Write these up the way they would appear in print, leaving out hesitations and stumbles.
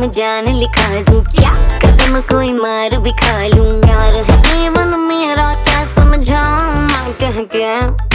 जान लिखा दूं, क्या कसम कोई मार भी खा लूं। यार है जीवन मेरा क्या समझाऊं मैं कह के।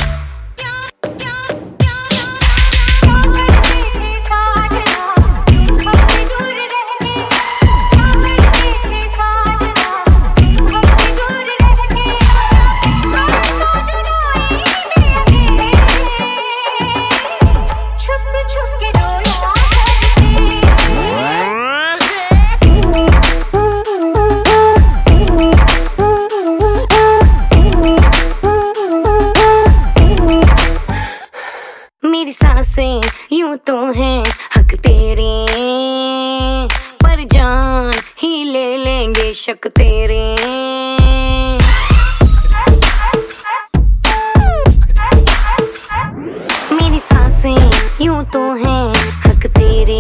मेरी सांसें यूं तो हैं हक तेरे, पर जान ही ले लेंगे शक तेरे। मेरी सांसें यूं तो हैं हक तेरे,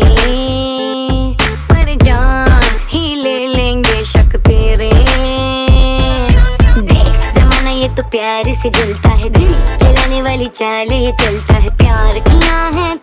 पर जान ही ले लेंगे शक तेरे। देख जमाना ये तो प्यार से जलता है, दिल जलाने वाली चाल ये चलता है। प्यार किया है